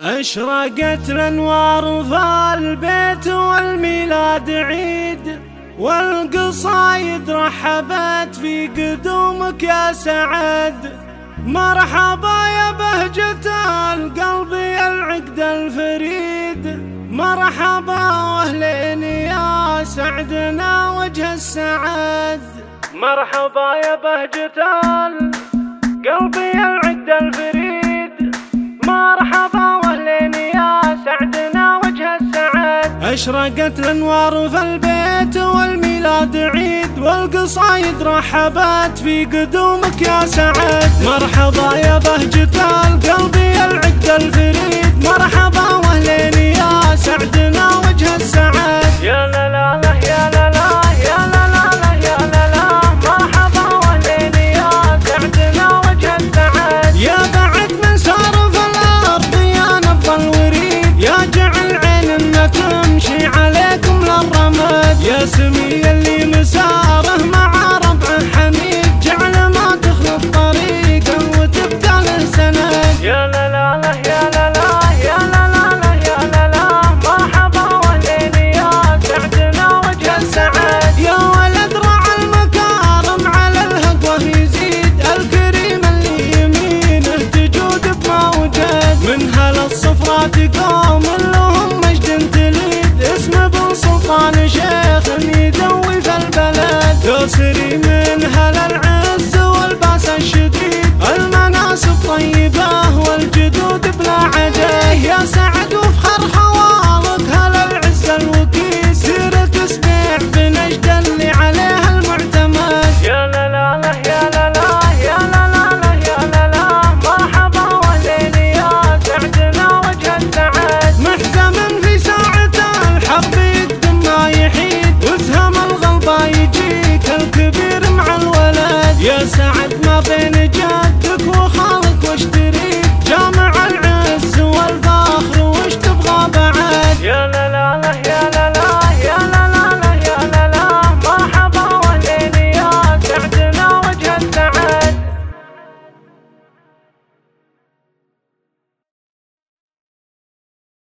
أشرقت الأنوار في البيت والميلاد عيد، والقصايد رحبت في قدومك يا سعد. مرحبا يا بهجة القلب يا العقد الفريد، مرحبا واهلين يا سعدنا وجه السعد. مرحبا يا بهجة القلب يا العقد الفريد، مرحبا واهلين يا سعدنا وجه السعد. أشرقت الأنوار في البيت والميلاد عيد، والقصايد رحبت في قدومك يا سعد. مرحبا يا بهجة القلب يا العقد